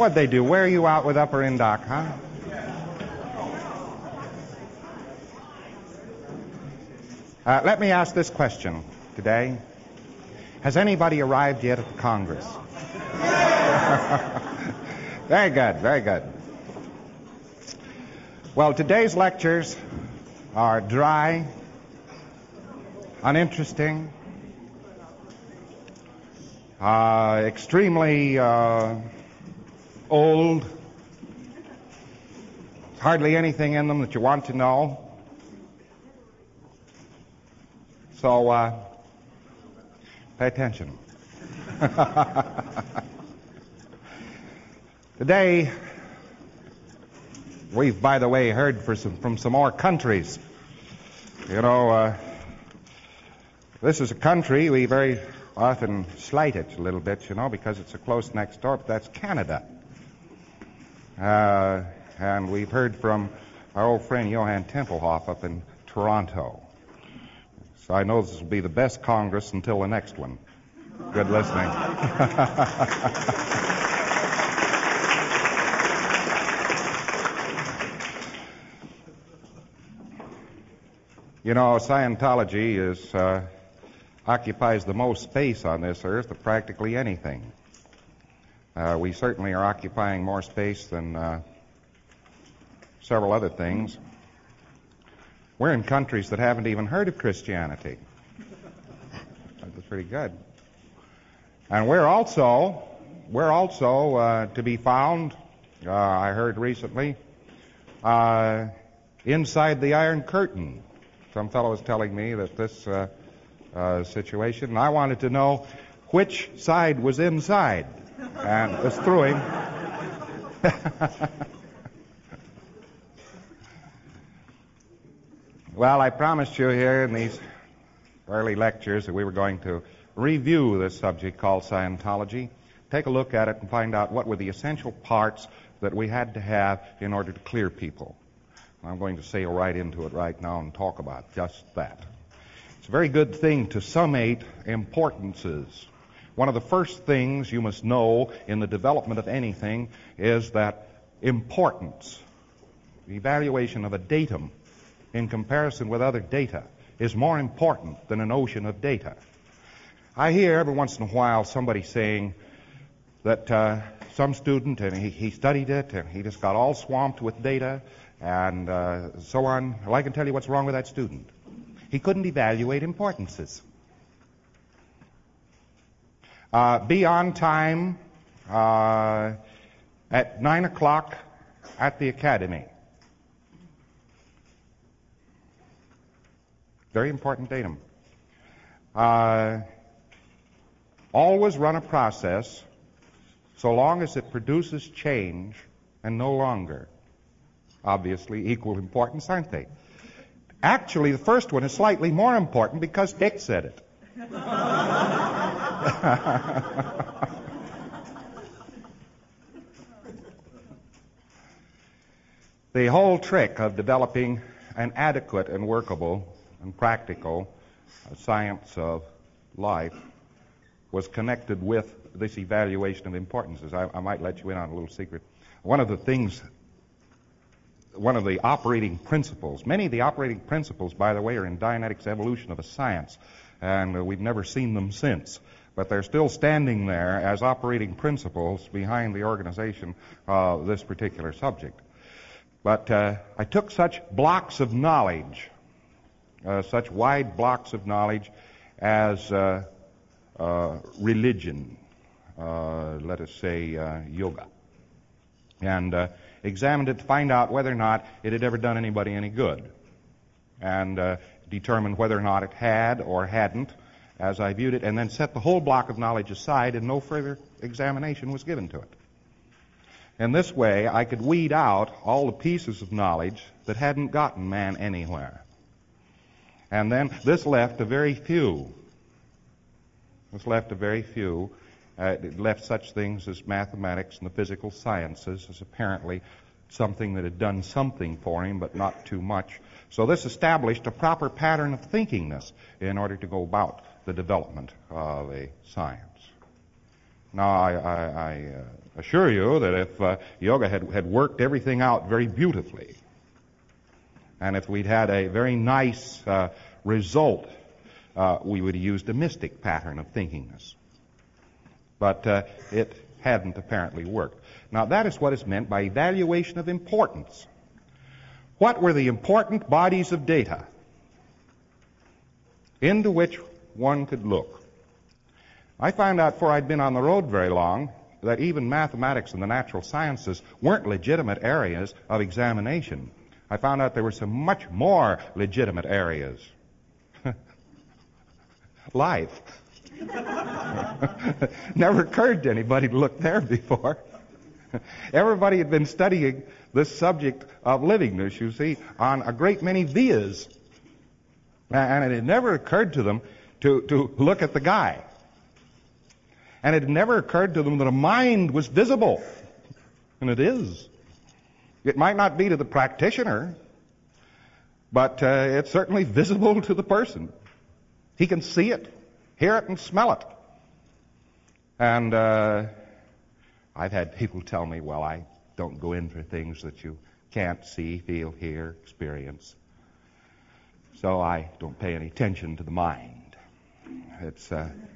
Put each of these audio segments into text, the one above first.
What'd they do? Wear you out with Upper Indoc, huh? Let me ask this question today. Has anybody arrived yet at the Congress? Very good, very good. Well, today's lectures are dry, uninteresting, extremely old, hardly anything in them that you want to know. So, pay attention. Today, we've, by the way, heard from some more countries. You know, this is a country we very often slight it a little bit, you know, because it's so close next door, but that's Canada. And we've heard from our old friend Johann Tempelhof up in Toronto. So I know this will be the best Congress until the next one. Good listening. You know, Scientology occupies the most space on this earth of practically anything. We certainly are occupying more space than several other things. We're in countries that haven't even heard of Christianity. That's pretty good. And we're also to be found, I heard recently, inside the Iron Curtain. Some fellow was telling me that this situation, and I wanted to know which side was inside. And it was through him. Well, I promised you here in these early lectures that we were going to review this subject called Scientology, take a look at it and find out what were the essential parts that we had to have in order to clear people. I'm going to sail right into it right now and talk about just that. It's a very good thing to summate importances. One of the first things you must know in the development of anything is that importance, the evaluation of a datum in comparison with other data, is more important than an ocean of data. I hear every once in a while somebody saying that some student, and he studied it, and he just got all swamped with data, and so on. Well, I can tell you what's wrong with that student. He couldn't evaluate importances. Be on time at 9 o'clock at the academy. Very important datum. Always run a process so long as it produces change and no longer. Obviously, equal importance, aren't they? Actually, the first one is slightly more important because Dick said it. The whole trick of developing an adequate and workable and practical science of life was connected with this evaluation of importances. I might let you in on a little secret. One of the operating principles, many of the operating principles, by the way, are in Dianetics' Evolution of a Science, and we've never seen them since. But they're still standing there as operating principles behind the organization of this particular subject. But I took such blocks of knowledge, such wide blocks of knowledge as religion, let us say yoga, and examined it to find out whether or not it had ever done anybody any good, and determined whether or not it had or hadn't as I viewed it, and then set the whole block of knowledge aside, and no further examination was given to it. In this way, I could weed out all the pieces of knowledge that hadn't gotten man anywhere. And then this left a very few. It left such things as mathematics and the physical sciences as apparently something that had done something for him, but not too much. So this established a proper pattern of thinkingness in order to go about the development of a science. Now, I assure you that if yoga had worked everything out very beautifully, and if we'd had a very nice result, we would have used a mystic pattern of thinkingness. But it hadn't apparently worked. Now, that is what is meant by evaluation of importance. What were the important bodies of data into which one could look? I found out before I'd been on the road very long that even mathematics and the natural sciences weren't legitimate areas of examination. I found out there were some much more legitimate areas. Life. Never occurred to anybody to look there before. Everybody had been studying this subject of livingness, you see, on a great many vias. And it had never occurred to them to look at the guy. And it had never occurred to them that a mind was visible. And it is. It might not be to the practitioner, but it's certainly visible to the person. He can see it, hear it, and smell it. And I've had people tell me, well, I don't go in for things that you can't see, feel, hear, experience. So I don't pay any attention to the mind. It's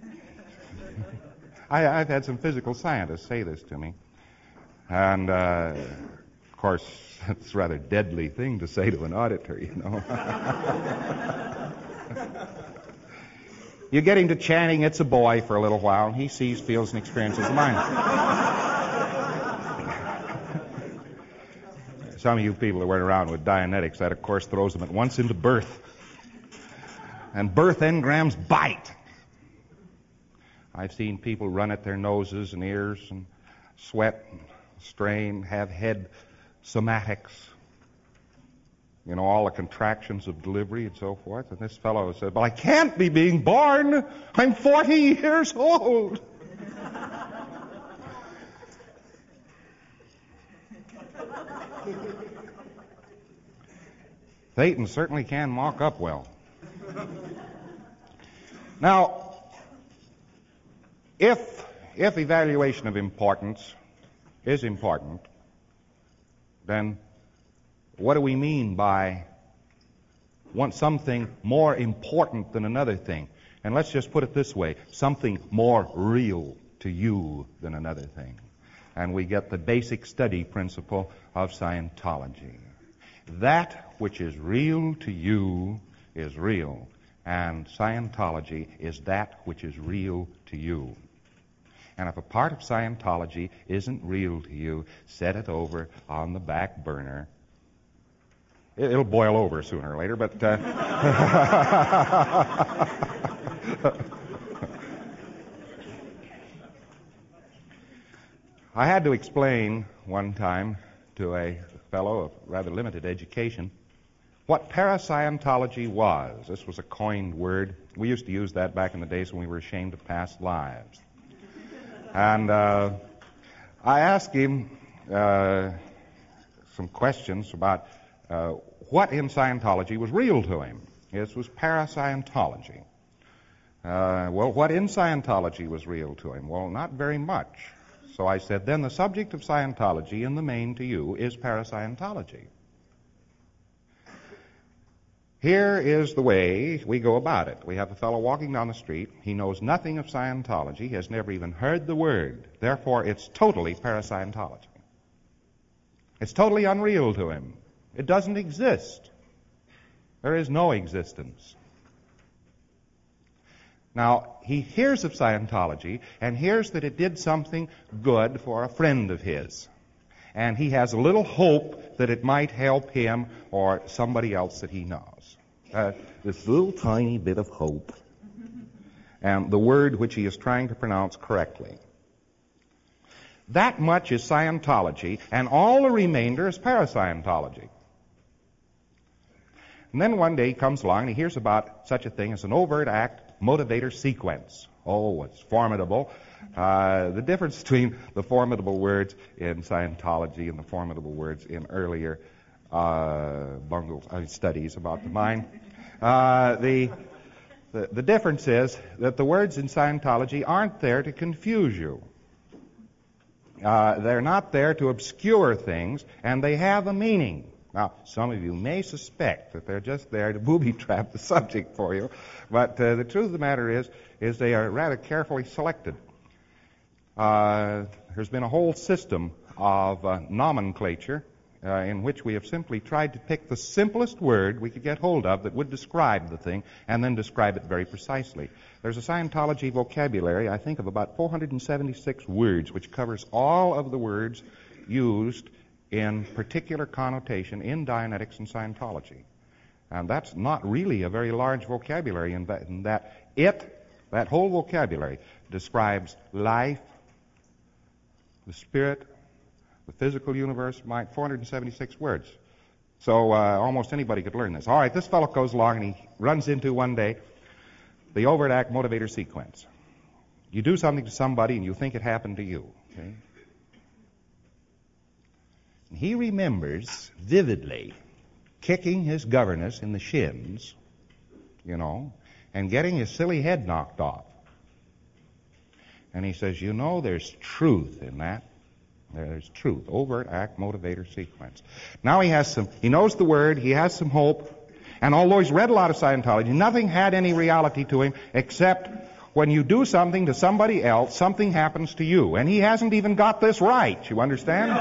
I've had some physical scientists say this to me. And, of course, it's a rather deadly thing to say to an auditor, you know. You get him to chanting, "It's a boy," for a little while, and he sees, feels, and experiences the mind. Some of you people that went around with Dianetics, that, of course, throws them at once into birth. And birth engrams bite. I've seen people run at their noses and ears and sweat and strain, have head somatics. You know, all the contractions of delivery and so forth. And this fellow said, "Well, I can't be being born. I'm 40 years old." Satan certainly can mock up well. Now, if evaluation of importance is important, then what do we mean by something more important than another thing? And let's just put it this way, something more real to you than another thing. And we get the basic study principle of Scientology. That which is real to you is real, and Scientology is that which is real to you. And if a part of Scientology isn't real to you, set it over on the back burner. It'll boil over sooner or later, but I had to explain one time to a fellow of rather limited education what parascientology was. This was a coined word. We used to use that back in the days when we were ashamed of past lives. And I asked him some questions about what in Scientology was real to him. This was parascientology. Well, what in Scientology was real to him? Well, not very much. So I said, then the subject of Scientology in the main to you is parascientology. Here is the way we go about it. We have a fellow walking down the street. He knows nothing of Scientology. He has never even heard the word. Therefore, it's totally parascientology. It's totally unreal to him. It doesn't exist. There is no existence. Now, he hears of Scientology and hears that it did something good for a friend of his. And he has a little hope that it might help him or somebody else that he knows. This little tiny bit of hope. And the word which he is trying to pronounce correctly. That much is Scientology, and all the remainder is parascientology. And then one day he comes along and he hears about such a thing as an overt act motivator sequence. Oh, it's formidable. The difference between the formidable words in Scientology and the formidable words in earlier studies about the mind. The difference is that the words in Scientology aren't there to confuse you. They're not there to obscure things, and they have a meaning. Now, some of you may suspect that they're just there to booby-trap the subject for you, but the truth of the matter is they are rather carefully selected. There's been a whole system of nomenclature in which we have simply tried to pick the simplest word we could get hold of that would describe the thing and then describe it very precisely. There's a Scientology vocabulary, I think, of about 476 words, which covers all of the words used in particular connotation in Dianetics and Scientology. And that's not really a very large vocabulary in that whole vocabulary describes life, the spirit, the physical universe, 476 words. So almost anybody could learn this. All right, this fellow goes along and he runs into one day the overt act motivator sequence. You do something to somebody and you think it happened to you. Okay? And he remembers vividly kicking his governess in the shins, and getting his silly head knocked off. And he says, there's truth in that. There's truth. Overt act motivator sequence. Now he knows the word, he has some hope, and although he's read a lot of Scientology, nothing had any reality to him except when you do something to somebody else, something happens to you. And he hasn't even got this right, you understand?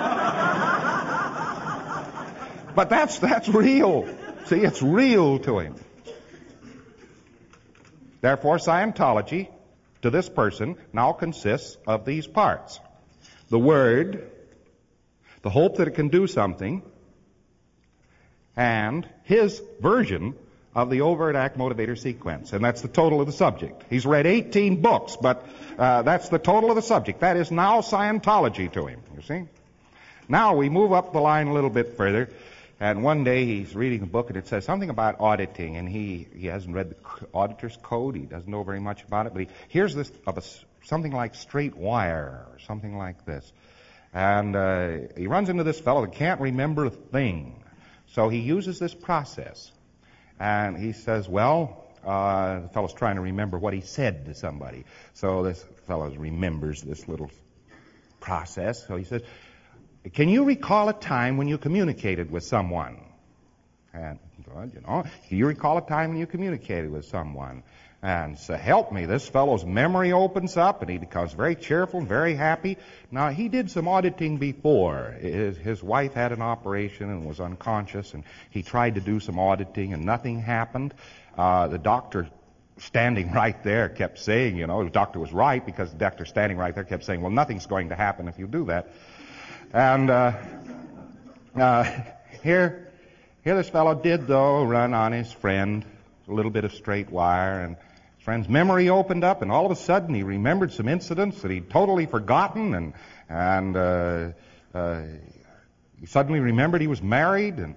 But that's real. See, it's real to him. Therefore, Scientology, to this person, now consists of these parts. The word, the hope that it can do something, and his version of the overt act motivator sequence. And that's the total of the subject. He's read 18 books, but that's the total of the subject. That is now Scientology to him, you see. Now we move up the line a little bit further, and one day he's reading a book and it says something about auditing, and he hasn't read the auditor's code, he doesn't know very much about it, but he hears this of something like straight wire or something like this. And he runs into this fellow that can't remember a thing. So he uses this process. And he says, the fellow's trying to remember what he said to somebody. So this fellow remembers this little process. So he says, can you recall a time when you communicated with someone? And, can you recall a time when you communicated with someone? And so help me, this fellow's memory opens up and he becomes very cheerful and very happy. Now, he did some auditing before. His wife had an operation and was unconscious, and he tried to do some auditing and nothing happened. The doctor standing right there kept saying, the doctor was right, because the doctor standing right there kept saying, well, nothing's going to happen if you do that. And here this fellow did, though, run on his friend a little bit of straight wire, and his friend's memory opened up, and all of a sudden he remembered some incidents that he'd totally forgotten, and he suddenly remembered he was married, and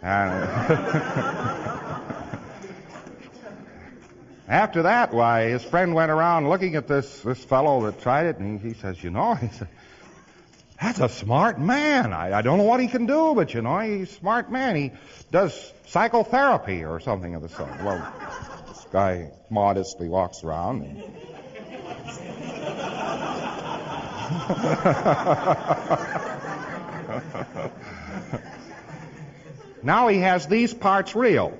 after that, his friend went around looking at this fellow that tried it, and he says, he said, that's a smart man. I don't know what he can do, but he's a smart man. He does psychotherapy or something of the sort. Well, this guy modestly walks around and now he has these parts real.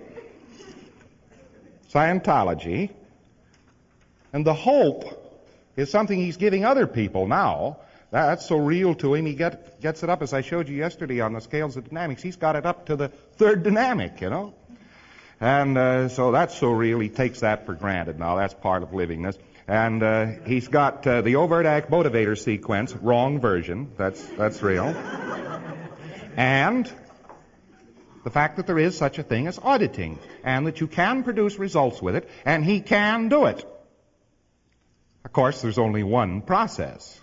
Scientology. And the hope is something he's giving other people now. That's so real to him, he gets it up, as I showed you yesterday on the scales of dynamics. He's got it up to the third dynamic, And so that's so real, he takes that for granted now. That's part of living this. And he's got the overt act motivator sequence, wrong version. That's real. And the fact that there is such a thing as auditing, and that you can produce results with it, and he can do it. Of course, there's only one process.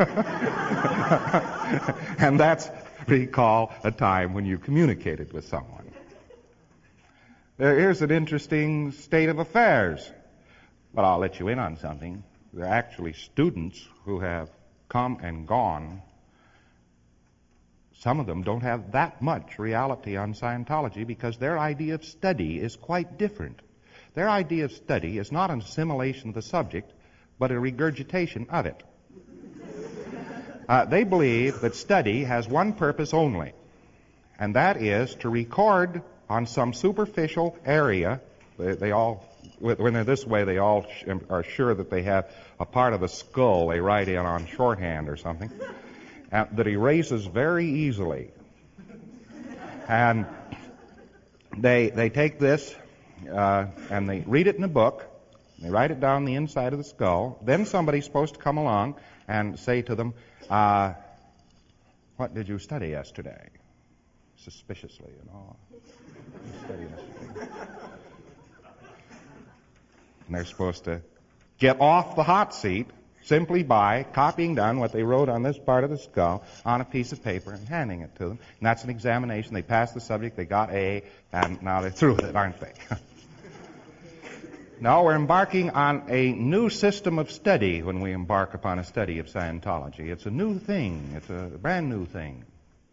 And that's recall a time when you communicated with someone. Here's an interesting state of affairs. But I'll let you in on something. There are actually students who have come and gone. Some of them don't have that much reality on Scientology because their idea of study is quite different. Their idea of study is not an assimilation of the subject, but a regurgitation of it. They believe that study has one purpose only, and that is to record on some superficial area. They all, when they're this way, they all are sure that they have a part of the skull they write in on shorthand or something, that erases very easily. And they take this and they read it in a book. They write it down the inside of the skull. Then somebody's supposed to come along and say to them, what did you study yesterday? Suspiciously, Study yesterday. And they're supposed to get off the hot seat simply by copying down what they wrote on this part of the skull on a piece of paper and handing it to them. And that's an examination. They passed the subject, they got A, and now they're through with it, aren't they? No, we're embarking on a new system of study when we embark upon a study of Scientology. It's a new thing. It's a brand new thing.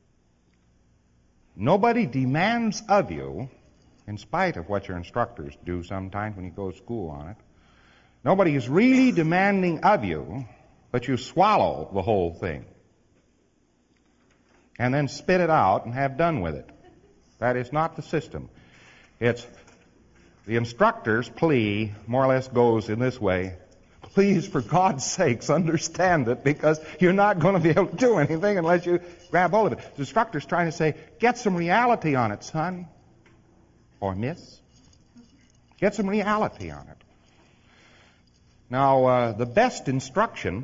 Nobody demands of you, in spite of what your instructors do sometimes when you go to school on it, nobody is really demanding of you that you swallow the whole thing and then spit it out and have done with it. That is not the system. It's the instructor's plea more or less goes in this way. Please, for God's sakes, understand it, because you're not going to be able to do anything unless you grab hold of it. The instructor's trying to say, get some reality on it, son. Or miss. Get some reality on it. Now, the best instruction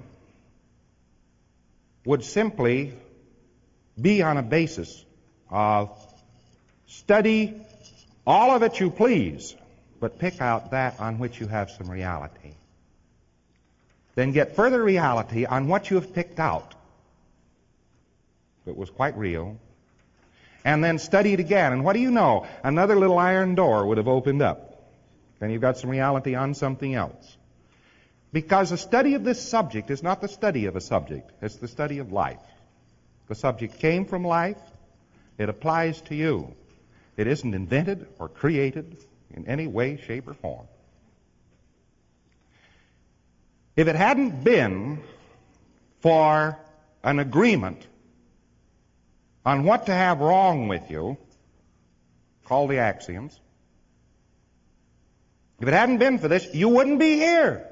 would simply be on a basis of study all of it you please, but pick out that on which you have some reality. Then get further reality on what you have picked out that was quite real, and then study it again. And what do you know? Another little iron door would have opened up. Then you've got some reality on something else. Because the study of this subject is not the study of a subject. It's the study of life. The subject came from life. It applies to you. It isn't invented or created in any way, shape, or form. If it hadn't been for an agreement on what to have wrong with you, called the axioms, if it hadn't been for this, you wouldn't be here.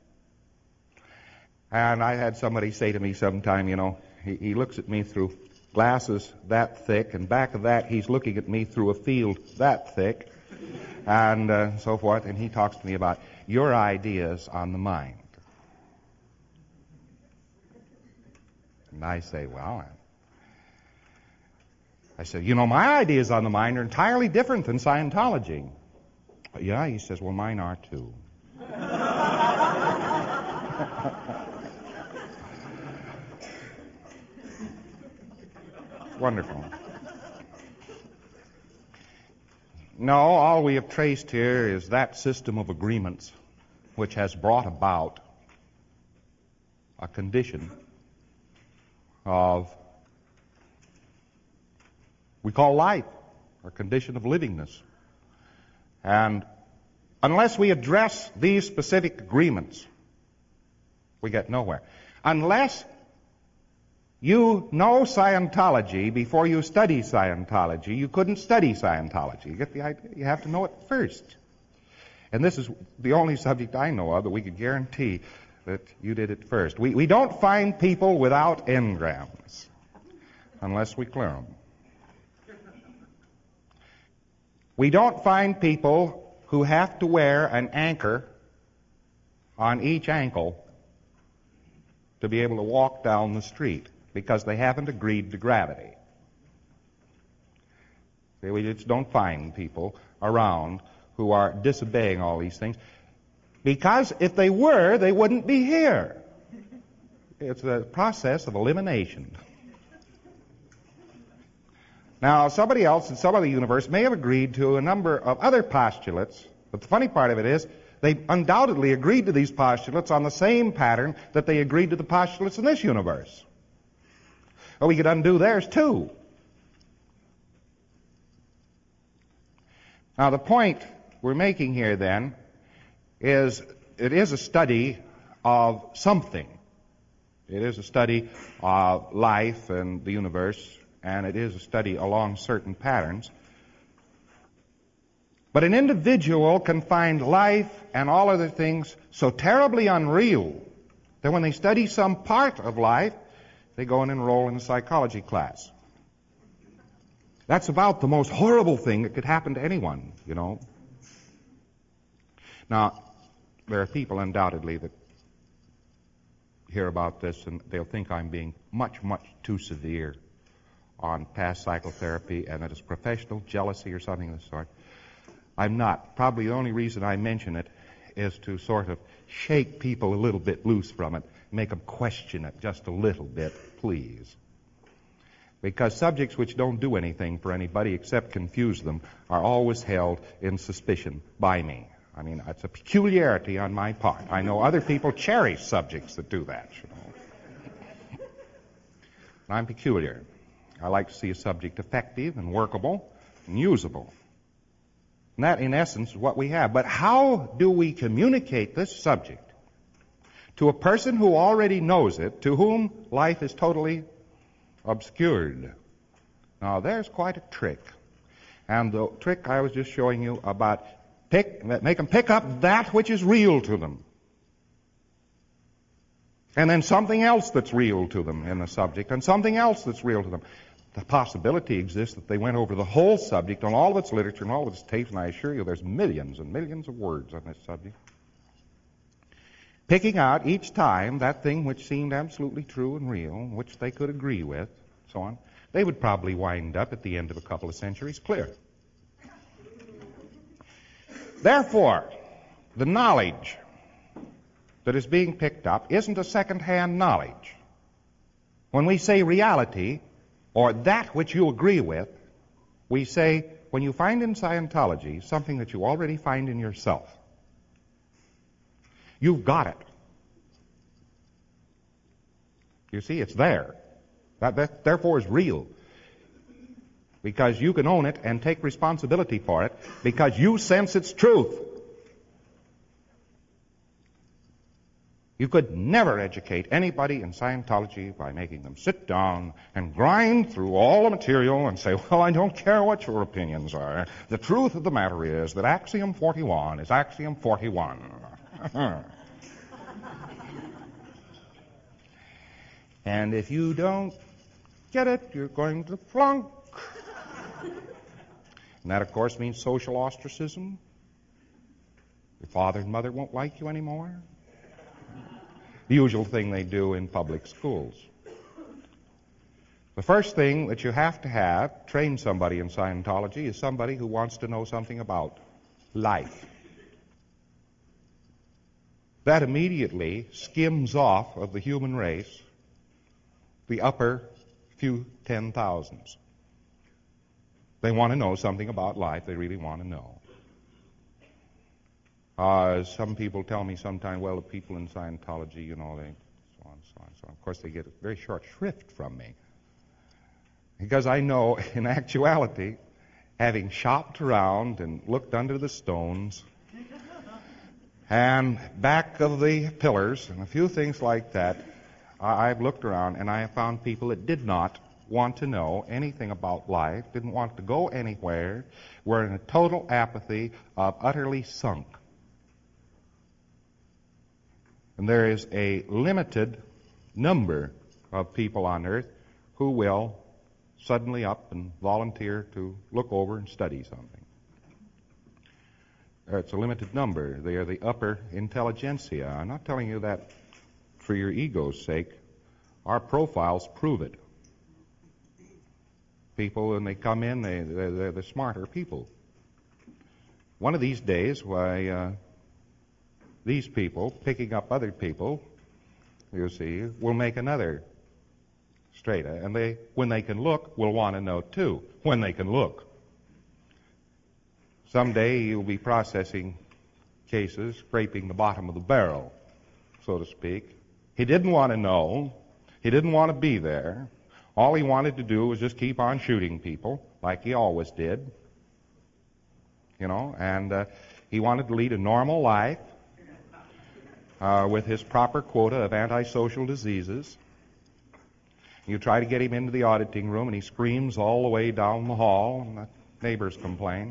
And I had somebody say to me sometime, he looks at me through glasses that thick, and back of that he's looking at me through a field that thick, and so forth, and he talks to me about your ideas on the mind. And I say, my ideas on the mind are entirely different than Scientology. Yeah, he says, well, mine are too. Wonderful. No, all we have traced here is that system of agreements which has brought about a condition of, we call life, or condition of livingness. And unless we address these specific agreements, we get nowhere. Unless you know Scientology before you study Scientology, you couldn't study Scientology. You get the idea? You have to know it first. And this is the only subject I know of that we could guarantee that you did it first. We don't find people without engrams unless we clear them. We don't find people who have to wear an anchor on each ankle to be able to walk down the street because they haven't agreed to gravity. See, we just don't find people around who are disobeying all these things, because if they were, they wouldn't be here. It's a process of elimination. Now, somebody else in some other universe may have agreed to a number of other postulates, but the funny part of it is they undoubtedly agreed to these postulates on the same pattern that they agreed to the postulates in this universe. Well, we could undo theirs too. Now, the point we're making here then is it is a study of something. It is a study of life and the universe, and it is a study along certain patterns. But an individual can find life and all other things so terribly unreal that when they study some part of life, they go and enroll in a psychology class. That's about the most horrible thing that could happen to anyone, you know. Now, there are people undoubtedly that hear about this and they'll think I'm being much, much too severe on past psychotherapy and that it's professional jealousy or something of the sort. I'm not. Probably the only reason I mention it is to sort of shake people a little bit loose from it, make them question it just a little bit, please. Because subjects which don't do anything for anybody except confuse them are always held in suspicion by me. I mean, it's a peculiarity on my part. I know other people cherish subjects that do that, you know. I'm peculiar. I like to see a subject effective and workable and usable. And that, in essence, is what we have. But how do we communicate this subject to a person who already knows it, to whom life is totally obscured? Now, there's quite a trick. And the trick I was just showing you about make them pick up that which is real to them. And then something else that's real to them in the subject, and something else that's real to them. The possibility exists that they went over the whole subject on all of its literature and all of its tapes, and I assure you there's millions and millions of words on this subject. Picking out each time that thing which seemed absolutely true and real, which they could agree with, so on, they would probably wind up at the end of a couple of centuries clear. Therefore, the knowledge that is being picked up isn't a second-hand knowledge. When we say reality, or that which you agree with, we say, when you find in Scientology something that you already find in yourself, you've got it. You see, it's there. That therefore is real. Because you can own it and take responsibility for it, because you sense its truth. You could never educate anybody in Scientology by making them sit down and grind through all the material and say, well, I don't care what your opinions are. The truth of the matter is that Axiom 41 is Axiom 41. And if you don't get it, you're going to flunk. And that, of course, means social ostracism. Your father and mother won't like you anymore. The usual thing they do in public schools. The first thing that you have to train somebody in Scientology, is somebody who wants to know something about life. That immediately skims off of the human race the upper few 10,000s. They want to know something about life. They really want to know. Some people tell me sometimes, well, the people in Scientology, you know, they so on, so on, so on. Of course, they get a very short shrift from me. Because I know, in actuality, having shopped around and looked under the stones and back of the pillars and a few things like that, I've looked around and I have found people that did not want to know anything about life, didn't want to go anywhere, were in a total apathy of utterly sunk. And there is a limited number of people on earth who will suddenly up and volunteer to look over and study something. It's a limited number. They are the upper intelligentsia. I'm not telling you that for your ego's sake. Our profiles prove it. People, when they come in, they're the smarter people. One of these days, these people, picking up other people, you see, will make another strata. And they, when they can look, will want to know too, when they can look. Someday you'll be processing cases, scraping the bottom of the barrel, so to speak. He didn't want to know. He didn't want to be there. All he wanted to do was just keep on shooting people, like he always did. You know, and he wanted to lead a normal life. with his proper quota of antisocial diseases. You try to get him into the auditing room, and he screams all the way down the hall, and the neighbors complain.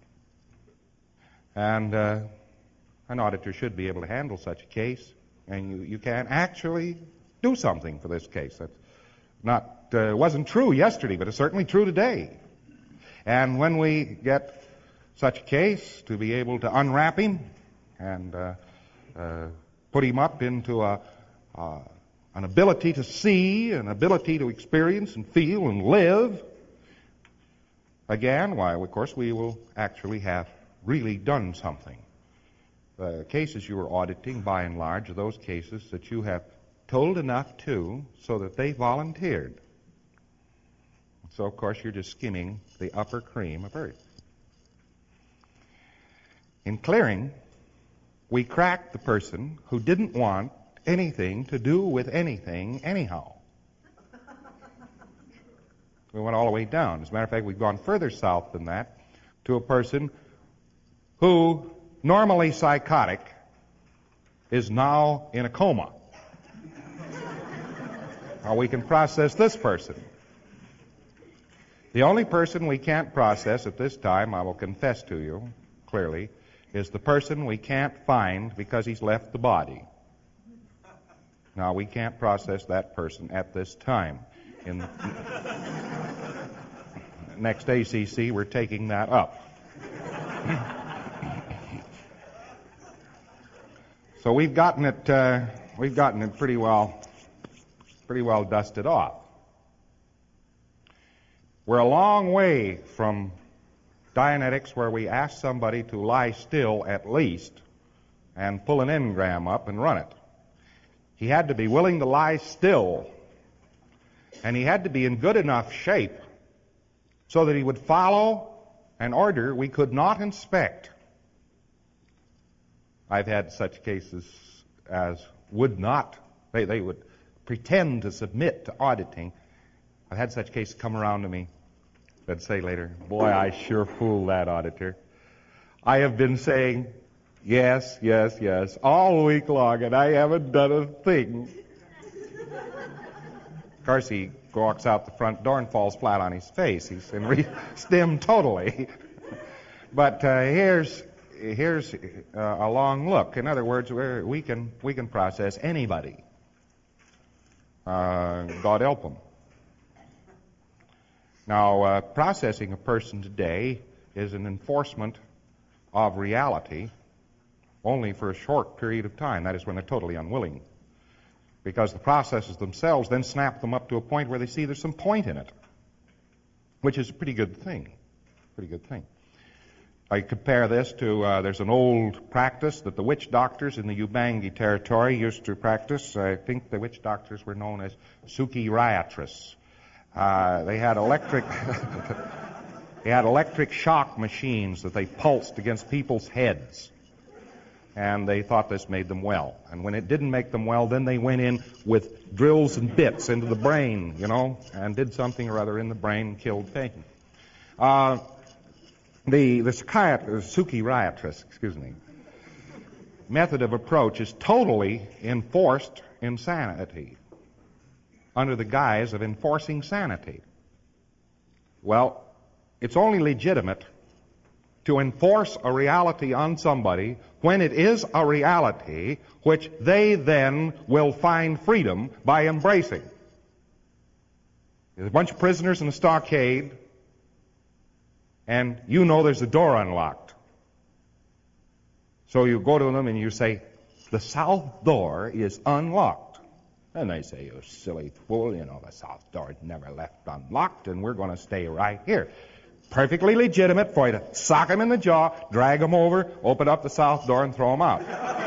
And an auditor should be able to handle such a case, and you can actually do something for this case. That's wasn't true yesterday, but it's certainly true today. And when we get such a case, to be able to unwrap him and put him up into an ability to see, an ability to experience and feel and live, again, why, of course, we will actually have really done something. The cases you are auditing, by and large, are those cases that you have told enough to so that they volunteered. So, of course, you're just skimming the upper cream of earth. In clearing, we cracked the person who didn't want anything to do with anything anyhow. We went all the way down. As a matter of fact, we've gone further south than that to a person who, normally psychotic, is now in a coma. Now we can process this person. The only person we can't process at this time, I will confess to you clearly, is the person we can't find because he's left the body. Now, we can't process that person at this time. In the next ACC, we're taking that up. So we've gotten it pretty well dusted off. We're a long way from Dianetics, where we ask somebody to lie still at least and pull an engram up and run it. He had to be willing to lie still, and he had to be in good enough shape so that he would follow an order we could not inspect. I've had such cases as would not, they would pretend to submit to auditing. I've had such cases come around to me that say later, boy, I sure fooled that auditor. I have been saying, yes, yes, yes, all week long, and I haven't done a thing. Of course, he walks out the front door and falls flat on his face. He's stemmed totally. But here's a long look. In other words, we can process anybody. God help them. Now, processing a person today is an enforcement of reality only for a short period of time. That is when they're totally unwilling. Because the processes themselves then snap them up to a point where they see there's some point in it, which is a pretty good thing. Pretty good thing. I compare this to, there's an old practice that the witch doctors in the Ubangi territory used to practice. I think the witch doctors were known as Sukhi-Riatrists. They had electric shock machines that they pulsed against people's heads. And they thought this made them well. And when it didn't make them well, then they went in with drills and bits into the brain, and did something or other in the brain and killed patients. The Sukhi-Riatrists, method of approach is totally enforced insanity, under the guise of enforcing sanity. Well, it's only legitimate to enforce a reality on somebody when it is a reality which they then will find freedom by embracing. There's a bunch of prisoners in a stockade, and there's a door unlocked. So you go to them and you say, the south door is unlocked. And they say, you silly fool, the south door is never left unlocked, and we're going to stay right here. Perfectly legitimate for you to sock him in the jaw, drag him over, open up the south door, and throw him out.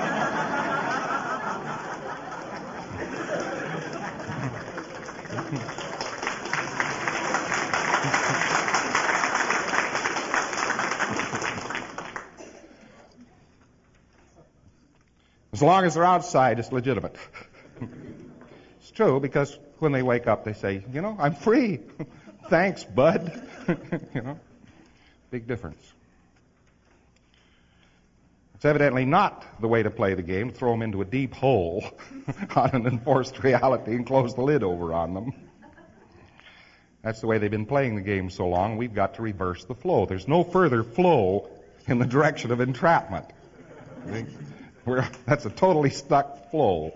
As long as they're outside, it's legitimate. It's true, because when they wake up, they say, I'm free. Thanks, bud. Big difference. It's evidently not the way to play the game, to throw them into a deep hole on an enforced reality and close the lid over on them. That's the way they've been playing the game so long. We've got to reverse the flow. There's no further flow in the direction of entrapment. That's a totally stuck flow.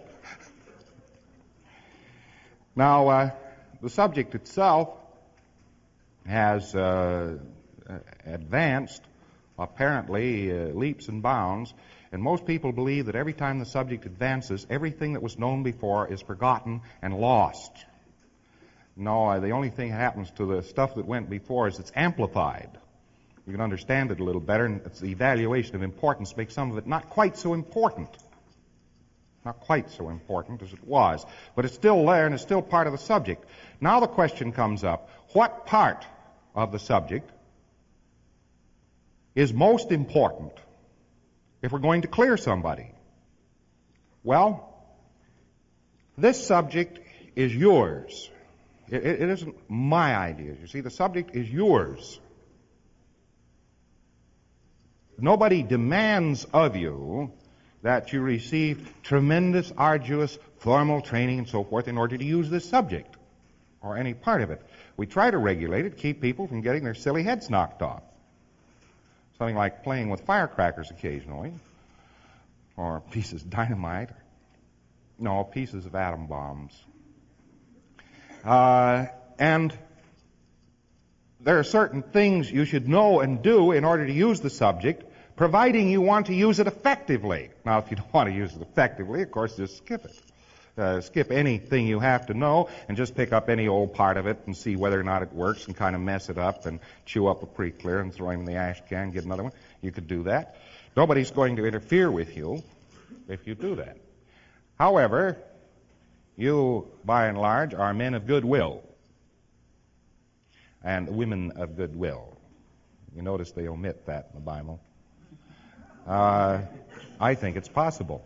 Now, the subject itself has advanced, apparently, leaps and bounds, and most people believe that every time the subject advances, everything that was known before is forgotten and lost. No, the only thing that happens to the stuff that went before is it's amplified. You can understand it a little better, and it's the evaluation of importance makes some of it not quite so important. Not quite so important as it was. But it's still there, and it's still part of the subject. Now the question comes up, what part of the subject is most important if we're going to clear somebody? Well, this subject is yours. It isn't my idea. You see, the subject is yours. Nobody demands of you that you receive tremendous, arduous, formal training and so forth in order to use this subject or any part of it. We try to regulate it, keep people from getting their silly heads knocked off. Something like playing with firecrackers occasionally, or pieces of dynamite. No, pieces of atom bombs. And there are certain things you should know and do in order to use the subject, providing you want to use it effectively. Now, if you don't want to use it effectively, of course, just skip it. Skip anything you have to know and just pick up any old part of it and see whether or not it works and kind of mess it up and chew up a pre-clear and throw him in the ash can and get another one. You could do that. Nobody's going to interfere with you if you do that. However, you, by and large, are men of goodwill and women of goodwill. You notice they omit that in the Bible. I think it's possible.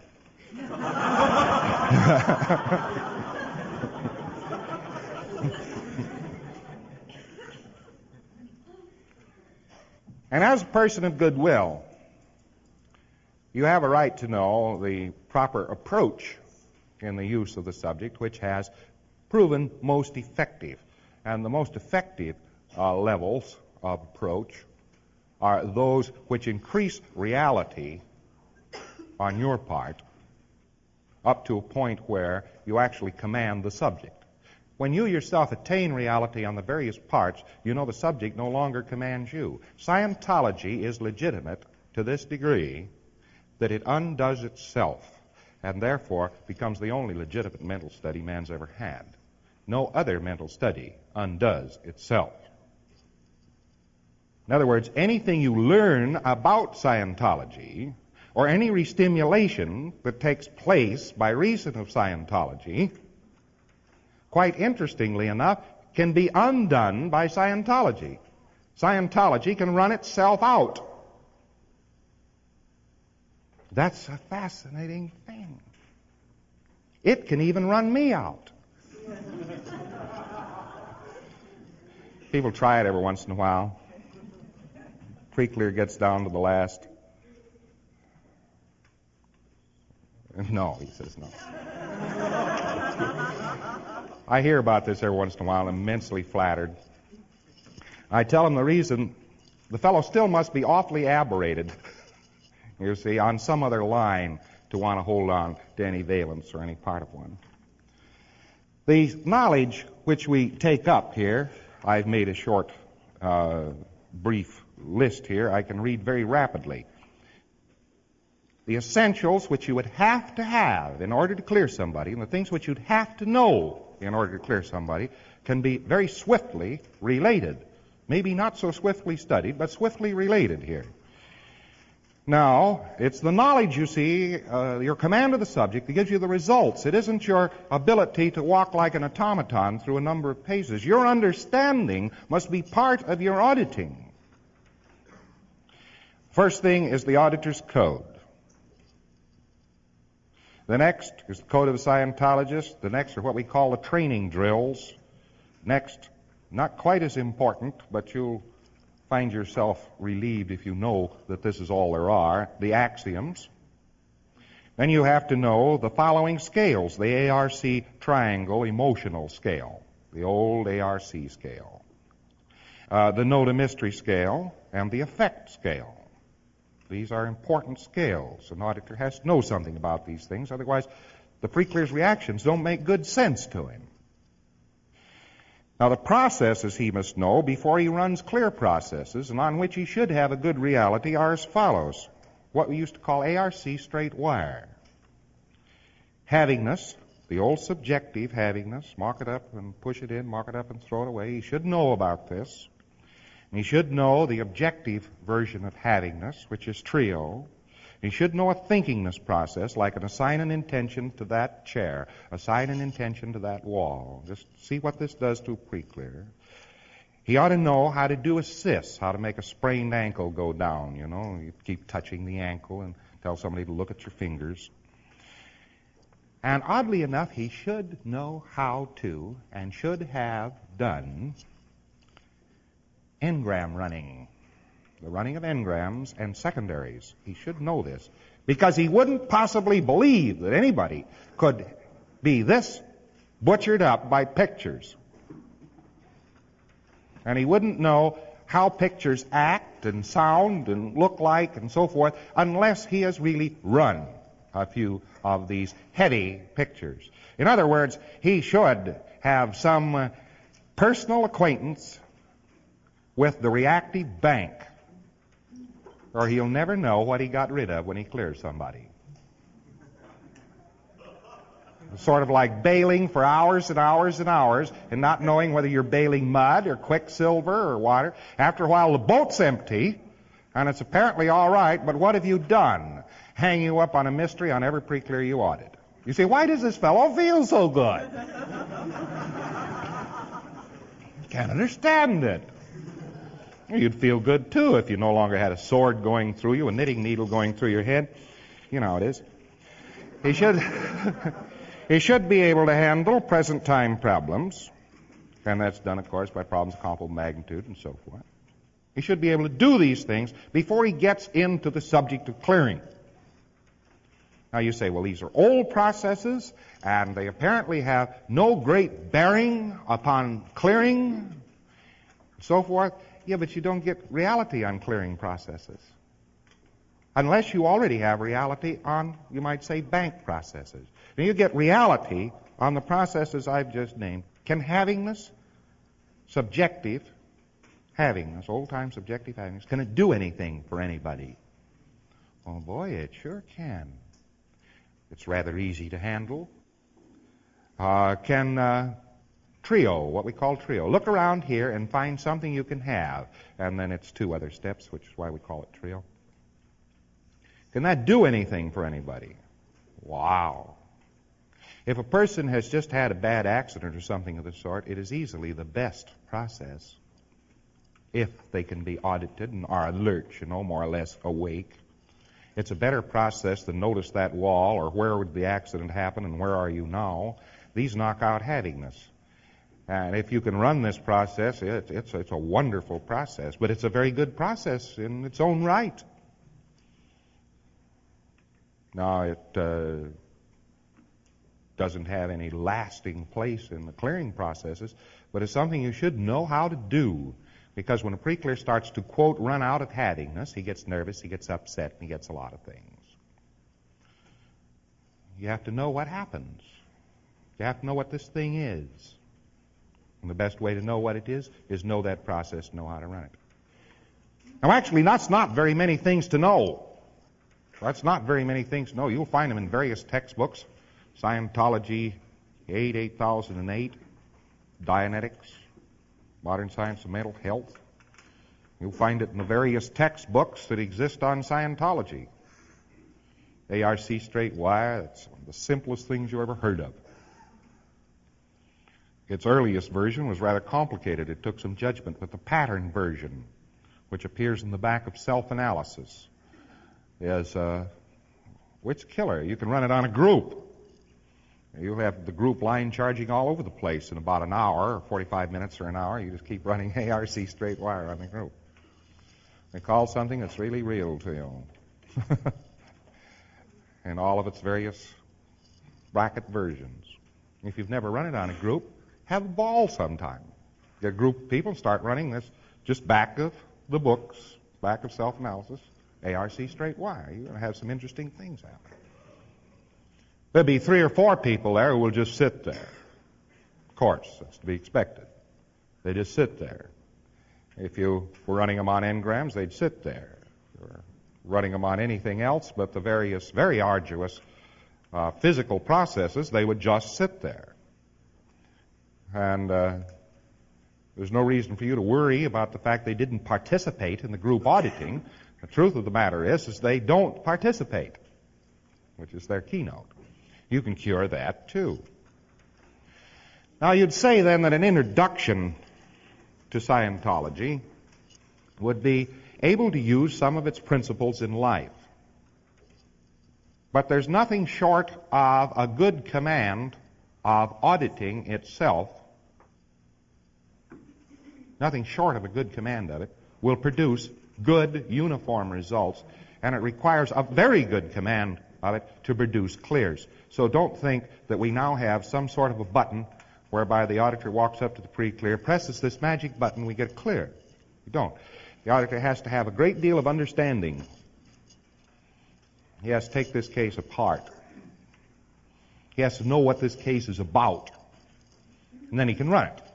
And as a person of goodwill, you have a right to know the proper approach in the use of the subject, which has proven most effective. And the most effective levels of approach are those which increase reality on your part up to a point where you actually command the subject. When you yourself attain reality on the various parts, you know the subject no longer commands you. Scientology is legitimate to this degree that it undoes itself and therefore becomes the only legitimate mental study man's ever had. No other mental study undoes itself. In other words, anything you learn about Scientology or any restimulation that takes place by reason of Scientology, quite interestingly enough, can be undone by Scientology. Scientology can run itself out. That's a fascinating thing. It can even run me out. People try it every once in a while. Pre-clear gets down to the last. No, he says no. I hear about this every once in a while. I'm immensely flattered. I tell him the reason, the fellow still must be awfully aberrated, you see, on some other line to want to hold on to any valence or any part of one. The knowledge which we take up here, I've made a short, brief list here. I can read very rapidly. The essentials which you would have to have in order to clear somebody, and the things which you'd have to know in order to clear somebody, can be very swiftly related. Maybe not so swiftly studied, but swiftly related here. Now, it's the knowledge, you see, your command of the subject that gives you the results. It isn't your ability to walk like an automaton through a number of paces. Your understanding must be part of your auditing. First thing is the auditor's code. The next is the code of the Scientologist. The next are what we call the training drills. Next, not quite as important, but you'll find yourself relieved if you know that this is all there are, the axioms. Then you have to know the following scales, the ARC triangle emotional scale, the old ARC scale, the no to mystery scale, and the affect scale. These are important scales. An auditor has to know something about these things, otherwise the pre-clear's reactions don't make good sense to him. Now the processes he must know before he runs clear processes, and on which he should have a good reality, are as follows. What we used to call ARC straight wire. Havingness, the old subjective havingness, mark it up and push it in, mark it up and throw it away. He should know about this. And he should know the objective version of havingness, which is trio. He should know a thinkingness process, like an assign an intention to that chair, assign an intention to that wall. Just see what this does to pre-clear. He ought to know how to do assists, how to make a sprained ankle go down, you know. You keep touching the ankle and tell somebody to look at your fingers. And oddly enough, he should know how to and should have done engram running. The running of engrams and secondaries. He should know this. Because he wouldn't possibly believe that anybody could be this butchered up by pictures. And he wouldn't know how pictures act and sound and look like and so forth unless he has really run a few of these heady pictures. In other words, he should have some personal acquaintance with the reactive bank, or he'll never know what he got rid of when he clears somebody. It's sort of like bailing for hours and hours and hours and not knowing whether you're bailing mud or quicksilver or water. After a while, the boat's empty, and it's apparently all right, but what have you done? Hang you up on a mystery on every pre-clear you audit. You say, why does this fellow feel so good? Can't understand it. You'd feel good, too, if you no longer had a sword going through you, a knitting needle going through your head. You know how it is. He should be able to handle present-time problems, and that's done, of course, by problems of comparable magnitude and so forth. He should be able to do these things before he gets into the subject of clearing. Now you say, well, these are old processes, and they apparently have no great bearing upon clearing, and so forth. Yeah, but you don't get reality on clearing processes. Unless you already have reality on, you might say, bank processes. Now you get reality on the processes I've just named. Can havingness, subjective havingness, old-time subjective havingness, can it do anything for anybody? Oh boy, it sure can. It's rather easy to handle. Can trio, what we call trio. Look around here and find something you can have. And then it's two other steps, which is why we call it trio. Can that do anything for anybody? Wow. If a person has just had a bad accident or something of the sort, it is easily the best process if they can be audited and are alert, you know, more or less awake. It's a better process than notice that wall or where would the accident happen and where are you now. These knock out havingness. And if you can run this process, it's a wonderful process. But it's a very good process in its own right. Now, it doesn't have any lasting place in the clearing processes, but it's something you should know how to do. Because when a pre-clear starts to, quote, run out of havingness, he gets nervous, he gets upset, and he gets a lot of things. You have to know what happens. You have to know what this thing is. And the best way to know what it is know that process, know how to run it. Now, actually, that's not very many things to know. That's not very many things to know. You'll find them in various textbooks. Scientology 8008, Dianetics, Modern Science of Mental Health. You'll find it in the various textbooks that exist on Scientology. ARC straight wire, that's one of the simplest things you ever heard of. Its earliest version was rather complicated. It took some judgment, but the pattern version, which appears in the back of Self-Analysis, is it's killer. You can run it on a group. You'll have the group line charging all over the place in about an hour, or 45 minutes or an hour. You just keep running ARC straight wire on the group. They call something that's really real to you. In all of its various bracket versions. If you've never run it on a group, have a ball sometime. Get a group of people, start running this just back of the books, back of self-analysis, ARC straight Y. You're going to have some interesting things happen. There'll be 3 or 4 people there who will just sit there. Of course, that's to be expected. They just sit there. If you were running them on engrams, they'd sit there. If you were running them on anything else but the various, very arduous physical processes, they would just sit there. And there's no reason for you to worry about the fact they didn't participate in the group auditing. The truth of the matter is they don't participate, which is their keynote. You can cure that too. Now you'd say then that an introduction to Scientology would be able to use some of its principles in life. But there's nothing short of a good command of auditing itself. Nothing short of a good command of it will produce good, uniform results, and it requires a very good command of it to produce clears. So don't think that we now have some sort of a button whereby the auditor walks up to the pre-clear, presses this magic button, we get clear. We don't. The auditor has to have a great deal of understanding. He has to take this case apart. He has to know what this case is about. And then he can run it.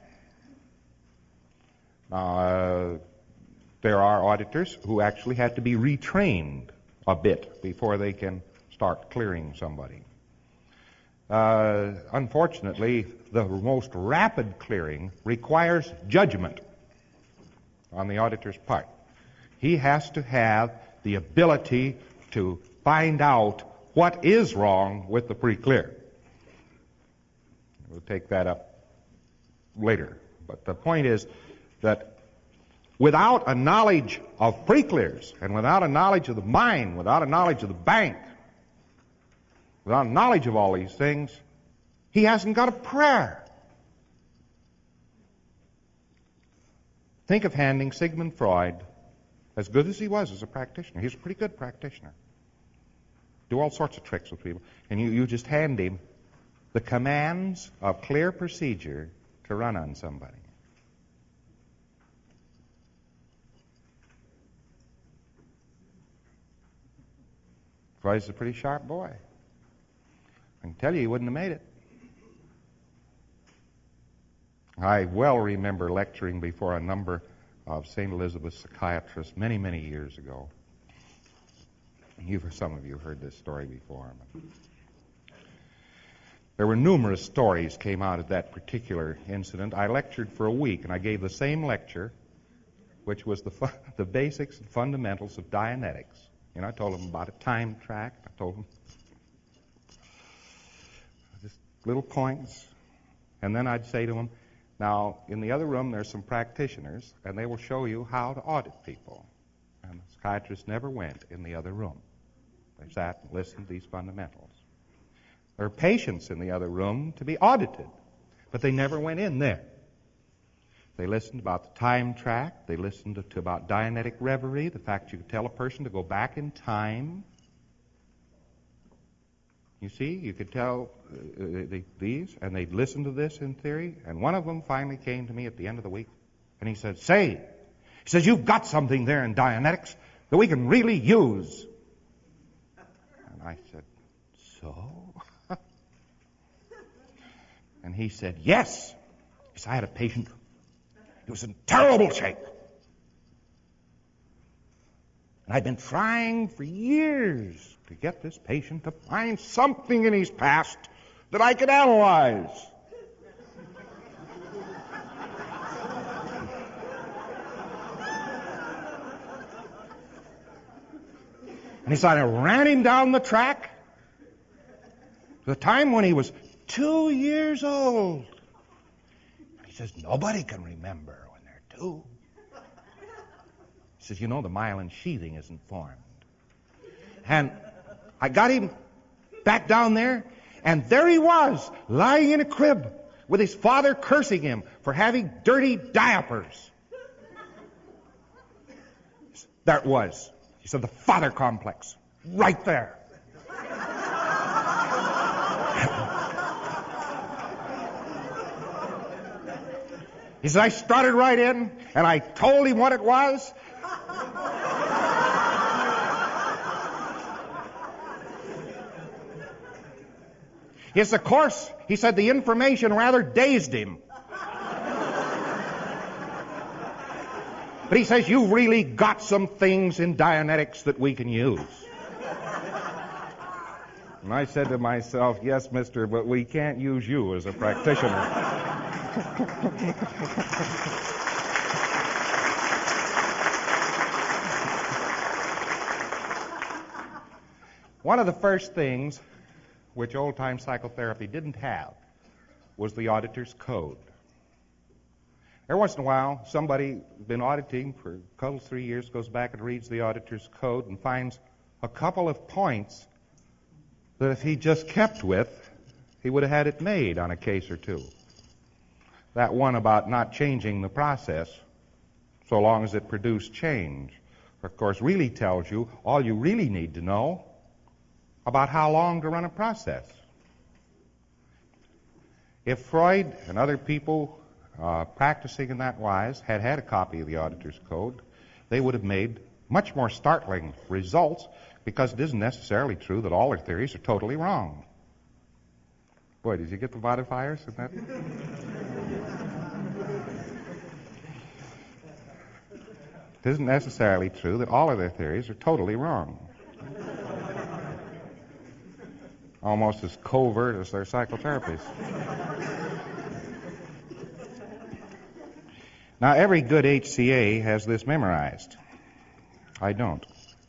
Now, there are auditors who actually have to be retrained a bit before they can start clearing somebody. Unfortunately, the most rapid clearing requires judgment on the auditor's part. He has to have the ability to find out what is wrong with the pre-clear. We'll take that up later. But the point is that without a knowledge of pre-clears, and without a knowledge of the mine, without a knowledge of the bank, without knowledge of all these things, he hasn't got a prayer. Think of handing Sigmund Freud, as good as he was as a practitioner. He's a pretty good practitioner. Do all sorts of tricks with people. And you just hand him the commands of clear procedure to run on somebody. Freud's a pretty sharp boy. I can tell you he wouldn't have made it. I well remember lecturing before a number of St. Elizabeth's psychiatrists many, many years ago. Some of you heard this story before. There were numerous stories came out of that particular incident. I lectured for a week, and I gave the same lecture, which was the basics and fundamentals of Dianetics. You know, I told them about a time track. I told them just little points. And then I'd say to them, now, in the other room, there's some practitioners, and they will show you how to audit people. And the psychiatrists never went in the other room. They sat and listened to these fundamentals. There are patients in the other room to be audited, but they never went in there. They listened about the time track. They listened to about Dianetic reverie, the fact you could tell a person to go back in time. You see, you could tell these, and they'd listen to this in theory. And one of them finally came to me at the end of the week, and he said, he says, you've got something there in Dianetics that we can really use. And I said, so? And he said, yes. He said, I had a patient. He was in terrible shape. And I've been trying for years to get this patient to find something in his past that I could analyze. And he said, I ran him down the track to the time when he was 2 years old. He says, nobody can remember when they're 2. He says, you know, the myelin sheathing isn't formed. And I got him back down there, and there he was, lying in a crib with his father cursing him for having dirty diapers. There it was. He said, the father complex. Right there. He said, I started right in, and I told him what it was. Yes, of course, he said the information rather dazed him. But he says, you really got some things in Dianetics that we can use. And I said to myself, yes, mister, but we can't use you as a practitioner. One of the first things which old-time psychotherapy didn't have was the auditor's code. Every once in a while, somebody been auditing for a couple, 3 years, goes back and reads the auditor's code and finds a couple of points that if he just kept with, he would have had it made on a case or two. That one about not changing the process so long as it produced change, of course, really tells you all you really need to know about how long to run a process. If Freud and other people practicing in that wise had had a copy of the auditor's code, they would have made much more startling results, because it isn't necessarily true that all their theories are totally wrong. Boy, did you get the modifiers in that? It isn't necessarily true that all of their theories are totally wrong. Almost as covert as their psychotherapies. Now, every good HCA has this memorized. I don't.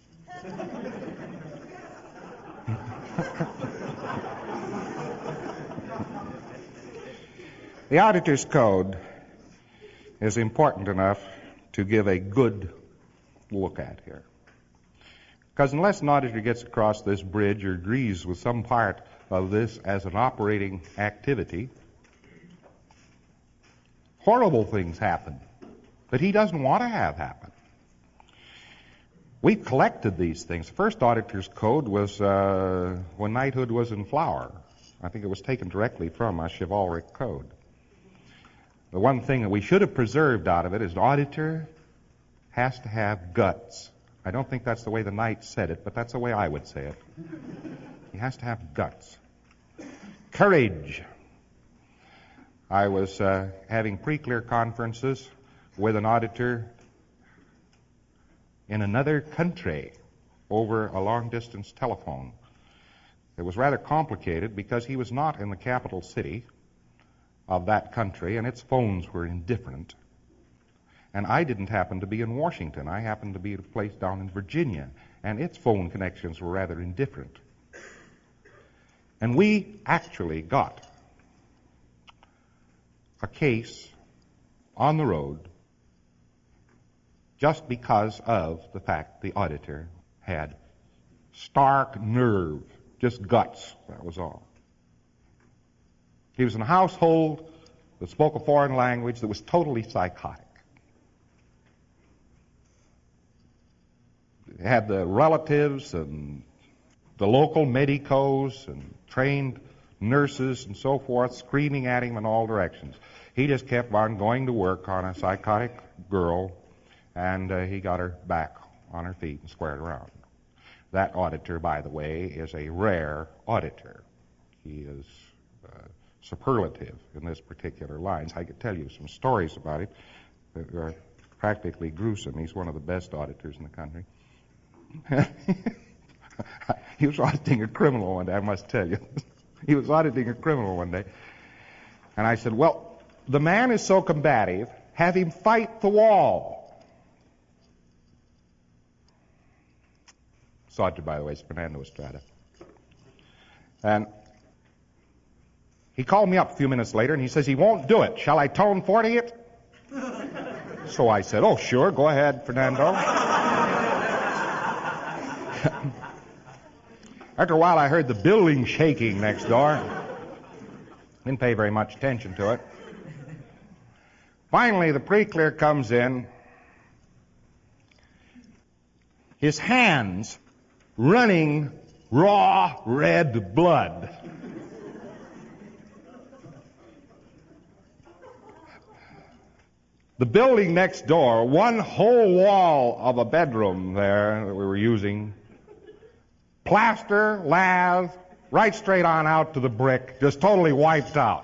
The auditor's code is important enough to give a good look at here. Because unless an auditor gets across this bridge or agrees with some part of this as an operating activity, horrible things happen that he doesn't want to have happen. We've collected these things. The first auditor's code was when knighthood was in flower. I think it was taken directly from a chivalric code. The one thing that we should have preserved out of it is an auditor has to have guts. I don't think that's the way the knight said it, but that's the way I would say it. He has to have guts. Courage. I was having pre-clear conferences with an auditor in another country over a long-distance telephone. It was rather complicated because he was not in the capital city of that country, and its phones were indifferent. And I didn't happen to be in Washington. I happened to be at a place down in Virginia, and its phone connections were rather indifferent. And we actually got a case on the road just because of the fact the auditor had stark nerve, just guts, that was all. He was in a household that spoke a foreign language that was totally psychotic. He had the relatives and the local medicos and trained nurses and so forth screaming at him in all directions. He just kept on going to work on a psychotic girl, and he got her back on her feet and squared around. That auditor, by the way, is a rare auditor. He is superlative in this particular line. I could tell you some stories about him that are practically gruesome. He's one of the best auditors in the country. He was auditing a criminal one day, I must tell you. He was auditing a criminal one day. And I said, well, the man is so combative, have him fight the wall. Sergeant, by the way, is Fernando Estrada. And he called me up a few minutes later, and he says he won't do it. Shall I tone 40 it? So I said, oh, sure, go ahead, Fernando. After a while, I heard the building shaking next door. Didn't pay very much attention to it. Finally, the pre-clear comes in, his hands running raw red blood. The building next door, one whole wall of a bedroom there that we were using, plaster, lath, right straight on out to the brick, just totally wiped out.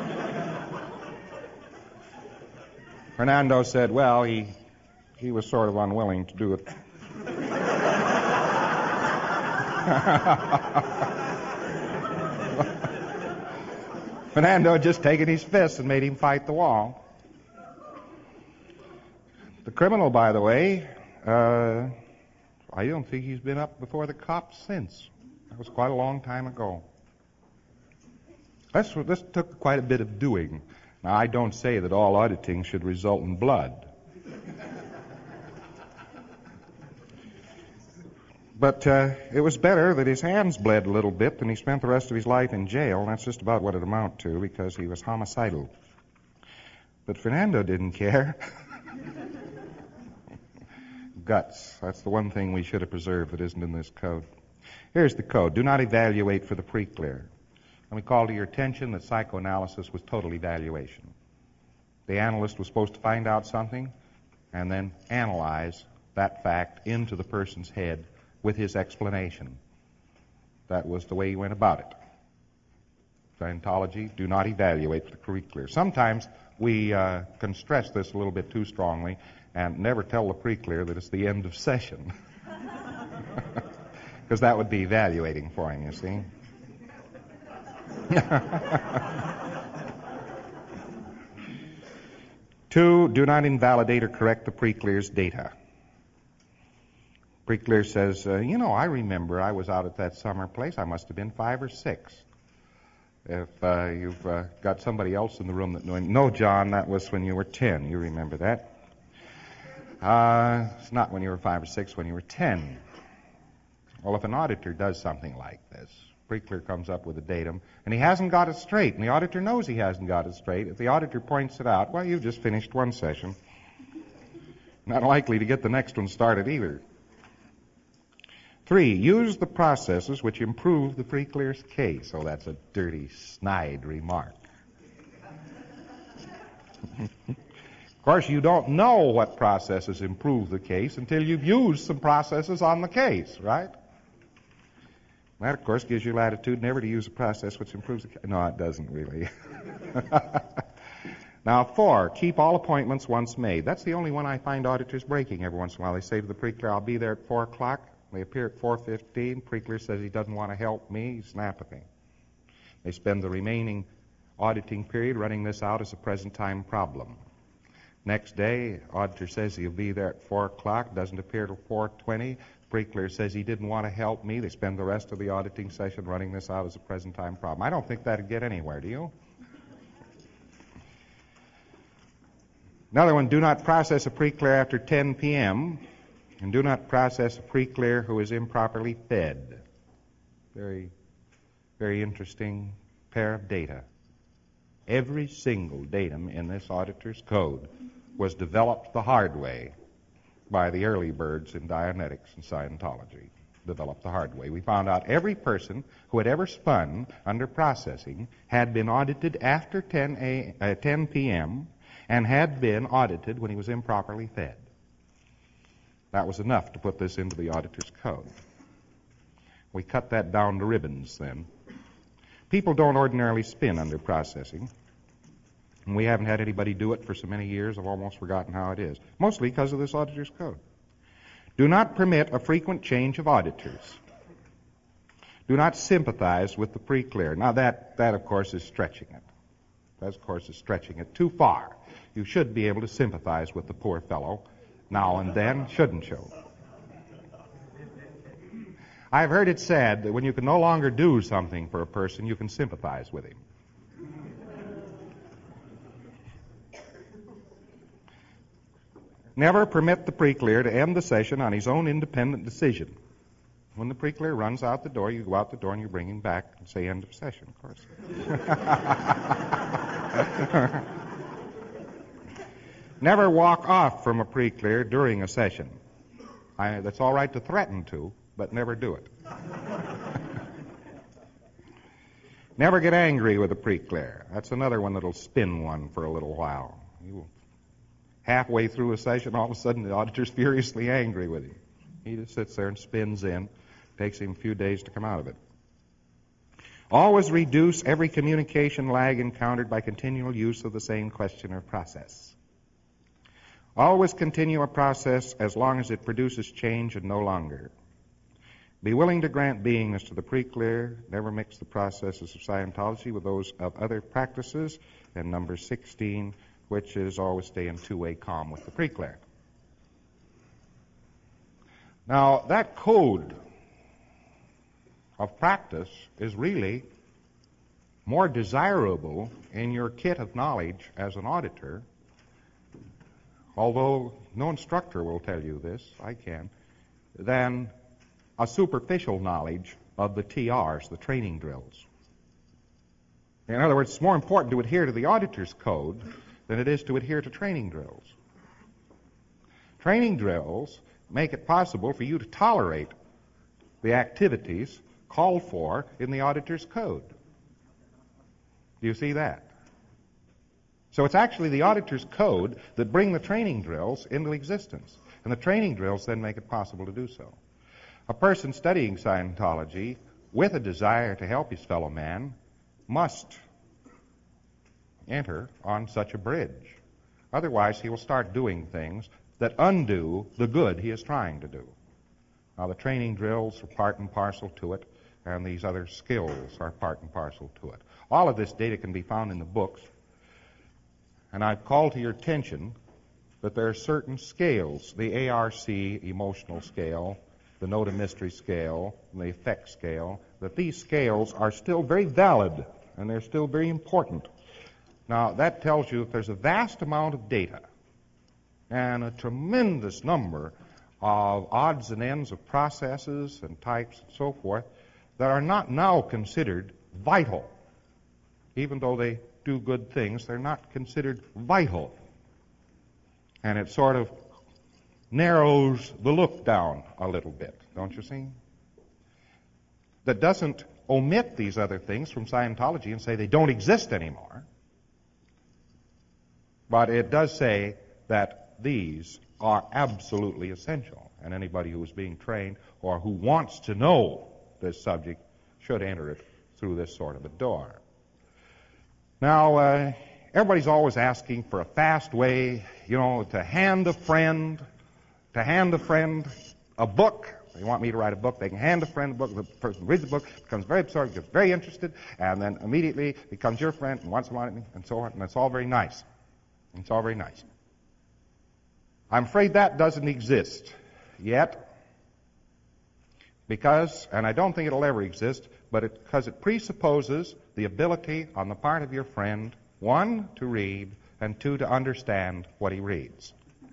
Fernando said, well, he was sort of unwilling to do it. Fernando had just taken his fist and made him fight the wall. The criminal, by the way, I don't think he's been up before the cops since. That was quite a long time ago. This took quite a bit of doing. Now, I don't say that all auditing should result in blood. But it was better that his hands bled a little bit than he spent the rest of his life in jail. That's just about what it amounted to, because he was homicidal. But Fernando didn't care. Guts. That's the one thing we should have preserved that isn't in this code. Here's the code. Do not evaluate for the pre-clear. Let me call to your attention that psychoanalysis was total evaluation. The analyst was supposed to find out something and then analyze that fact into the person's head with his explanation. That was the way he went about it. Scientology, do not evaluate for the pre-clear. Sometimes we can stress this a little bit too strongly and never tell the pre-clear that it's the end of session. Because that would be evaluating for him, you see. 2, do not invalidate or correct the pre-clear's data. Pre-clear says, I remember I was out at that summer place. I must have been 5 or 6. If you've got somebody else in the room that knew him. No, John, that was when you were 10. You remember that. It's not when you were 5 or 6, when you were 10. Well, if an auditor does something like this, pre-clear comes up with a datum, and he hasn't got it straight, and the auditor knows he hasn't got it straight. If the auditor points it out, well, you've just finished one session. Not likely to get the next one started either. 3, use the processes which improve the pre-clear's case. Oh, that's a dirty, snide remark. Of course, you don't know what processes improve the case until you've used some processes on the case, right? That, of course, gives you latitude never to use a process which improves the case. No, it doesn't really. Now, 4, keep all appointments once made. That's the only one I find auditors breaking every once in a while. They say to the pre-clear, I'll be there at 4 o'clock. They appear at 4:15. Pre-clear says he doesn't want to help me. You snap at me. They spend the remaining auditing period running this out as a present time problem. Next day, auditor says he'll be there at 4 o'clock. Doesn't appear till 4:20. Pre-clear says he didn't want to help me. They spend the rest of the auditing session running this out as a present time problem. I don't think that'd get anywhere, do you? Another one, do not process a pre-clear after 10 p.m., and do not process a pre-clear who is improperly fed. Very, very interesting pair of data. Every single datum in this auditor's code was developed the hard way by the early birds in Dianetics and Scientology. Developed the hard way. We found out every person who had ever spun under processing had been audited after 10 p.m. and had been audited when he was improperly fed. That was enough to put this into the auditor's code. We cut that down to ribbons then. People don't ordinarily spin under processing. And we haven't had anybody do it for so many years, I've almost forgotten how it is. Mostly because of this auditor's code. Do not permit a frequent change of auditors. Do not sympathize with the pre-clear. Now that of course, is stretching it. That, of course, is stretching it too far. You should be able to sympathize with the poor fellow now and then, shouldn't you? I've heard it said that when you can no longer do something for a person, you can sympathize with him. Never permit the pre-clear to end the session on his own independent decision. When the pre-clear runs out the door, you go out the door and you bring him back and say end of session, of course. Never walk off from a pre-clear during a session. That's all right to threaten to, but never do it. Never get angry with a pre-clear. That's another one that'll spin one for a little while. Halfway through a session, all of a sudden the auditor's furiously angry with him. He just sits there and spins in. Takes him a few days to come out of it. Always reduce every communication lag encountered by continual use of the same question or process. Always continue a process as long as it produces change and no longer. Be willing to grant beingness to the pre-clear. Never mix the processes of Scientology with those of other practices. And number 16, which is always stay in two-way comm with the pre-clear. Now, that code of practice is really more desirable in your kit of knowledge as an auditor, although no instructor will tell you this, I can, than a superficial knowledge of the TRs, the training drills. In other words, it's more important to adhere to the auditor's code than it is to adhere to training drills. Training drills make it possible for you to tolerate the activities called for in the auditor's code. Do you see that? So it's actually the auditor's code that bring the training drills into existence. And the training drills then make it possible to do so. A person studying Scientology with a desire to help his fellow man must enter on such a bridge. Otherwise, he will start doing things that undo the good he is trying to do. Now, the training drills are part and parcel to it, and these other skills are part and parcel to it. All of this data can be found in the books, and I've called to your attention that there are certain scales, the ARC emotional scale, the Note of Mystery scale, and the effect scale, that these scales are still very valid, and they're still very important. Now, that tells you that there's a vast amount of data and a tremendous number of odds and ends of processes and types and so forth that are not now considered vital. Even though they do good things, they're not considered vital. And it sort of narrows the look down a little bit, don't you see? That doesn't omit these other things from Scientology and say they don't exist anymore. But it does say that these are absolutely essential, and anybody who is being trained or who wants to know this subject should enter it through this sort of a door. Now, everybody's always asking for a fast way, to hand a friend a book. They want me to write a book. They can hand a friend a book. The person reads the book, becomes very absorbed, gets very interested, and then immediately becomes your friend and wants to want it, and so on. And it's all very nice. It's all very nice. I'm afraid that doesn't exist yet because, and I don't think it'll ever exist, but because it presupposes the ability on the part of your friend, one, to read, and two, to understand what he reads.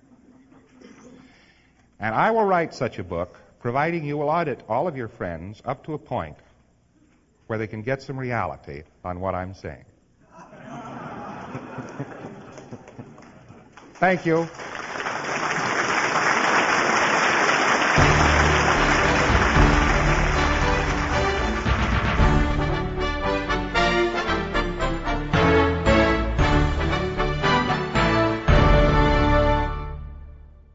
And I will write such a book, providing you will audit all of your friends up to a point where they can get some reality on what I'm saying. Thank you.